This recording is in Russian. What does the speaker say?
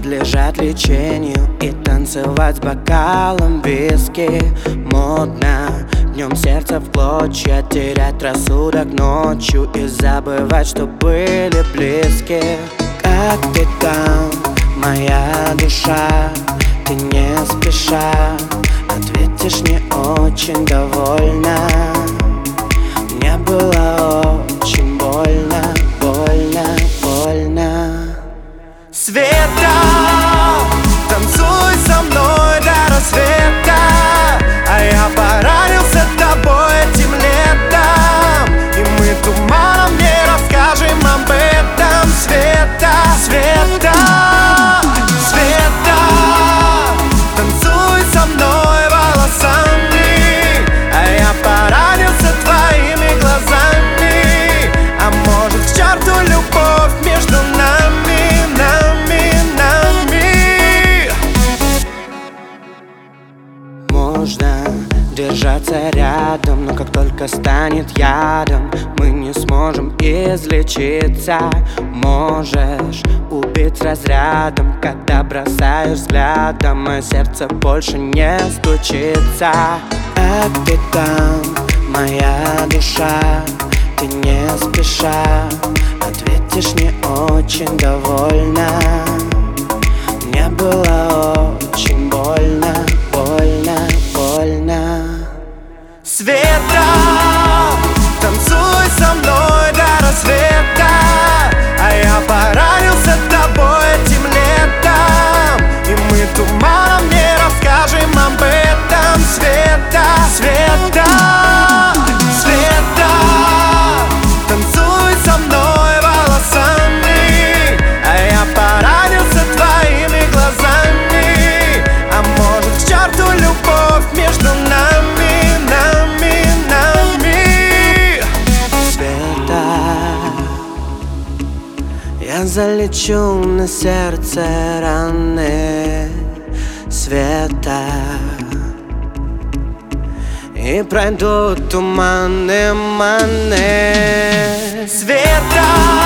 подлежат лечению и танцевать с бокалом виски модно. Днем сердце в клочья, терять рассудок ночью и забывать, что были близки. Как ты там, моя душа? Ты не спеша ответишь, не очень довольна. Мне было очень больно, больно, больно. Света, танцуй со мной до рассвета, а я поранился тобой этим летом, и мы туманом не расскажем об этом. Света, Света, Света, танцуй со мной волосами, а я поранился твоими глазами. А может, к черту любовь между нами, нами, нами. Можно держаться рядом, но как только станет ядом, мы не сможем излечиться. Можешь убить разрядом, когда бросаешь взглядом, мое сердце больше не стучится. Как ты там, моя душа? Ты не спеша ответишь, не очень довольна. Мне было очень больно, больно, больно. Света, танцуй со мной до рассвета, а я поранился тобой этим летом, и мы туманом не расскажем об этом. Света, Света, Света, танцуй со мной волосами, а я поранился твоими глазами. А может, к черту любовь между нами, нами, нами. Света, я залечу на сердце раны. Света, и пройдут туманы, маны. Света.